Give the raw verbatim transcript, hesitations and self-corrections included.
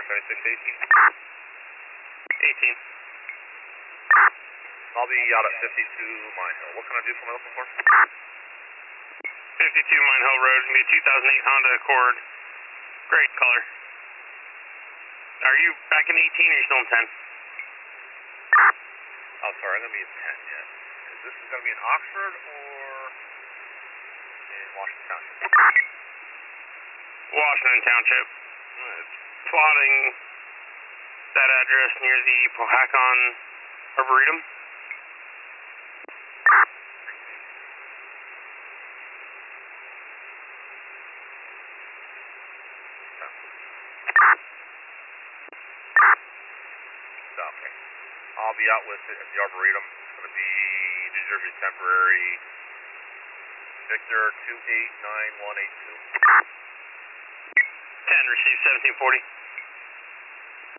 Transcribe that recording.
seventy-six eighteen. eighteen. I'll be out at fifty-two Mine Hill. What can I do for my local form? fifty-two Mine Hill Road, gonna be a two thousand eight Honda Accord. Great color. Are you back in eighteen or are you still in ten? Oh, sorry, I'm going to be in ten yet. Is this is going to be in Oxford or in Washington Township? Washington Township. It's plotting that address near the Powhatan Arboretum. Okay. I'll be out with it at the Arboretum. It's going to be New Jersey Temporary Victor two eight nine one eight two. ten, receive seventeen forty.